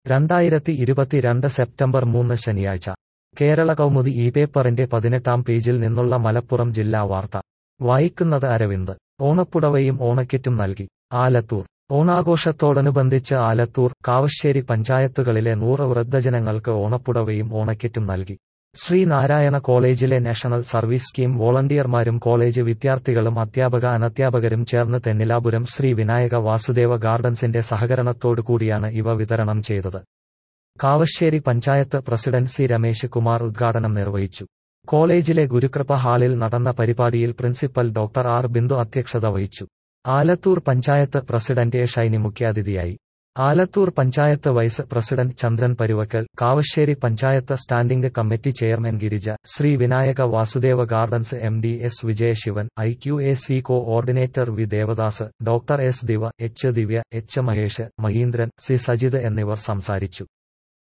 2022 September 3 ശനിയാഴ്ച കേരള കൗമുദി ഈ പേപ്പറിന്റെ 18-ാം പേജിൽ നിന്നുള്ള മലപ്പുറം ജില്ലാ വാർത്ത വായിക്കുന്നത് അരവിന്ദ്. ഓണപ്പുടവയും ഓണക്കിറ്റും നൽകി. ആലത്തൂർ. ഓണാഘോഷത്തോടനുബന്ധിച്ച് ആലത്തൂർ, കാവശ്ശേരി പഞ്ചായത്തുകളിലെ 100 വൃദ്ധജനങ്ങൾക്ക് ഓണപ്പുടവയും ഓണക്കിറ്റും നൽകി. ശ്രീനാരായണ കോളേജിലെ നാഷണൽ സർവീസ് സ്കീം വോളണ്ടിയർമാരും കോളേജ് വിദ്യാർത്ഥികളും അധ്യാപകരും ചേർന്ന് തെന്നിലാപുരം ശ്രീ വിനായക വാസുദേവ ഗാർഡൻസിന്റെ സഹകരണത്തോടുകൂടിയാണ് ഇവ വിതരണം ചെയ്തത്. കാവശ്ശേരി പഞ്ചായത്ത് പ്രസിഡന്റ് സി രമേശ് കുമാർ ഉദ്ഘാടനം നിർവഹിച്ചു. കോളേജിലെ ഗുരുകൃപ ഹാളിൽ നടന്ന പരിപാടിയിൽ പ്രിൻസിപ്പൽ ഡോക്ടർ ആർ ബിന്ദു അധ്യക്ഷത വഹിച്ചു. ആലത്തൂർ പഞ്ചായത്ത് പ്രസിഡന്റ് എ ഷൈനി മുഖ്യാതിഥിയായി. Alathur panchayat vice president Chandran Paruvakkal, Kavassery panchayat standing committee chairman Girija, Sree Vinayaka Vasudeva gardens MD S Vijayasivan, IQAC coordinator V Devadas, doctor S Diva, H Divya, H Mahesh, Maheendran, C Sajith എന്നിവർ സംസാരിച്ചു.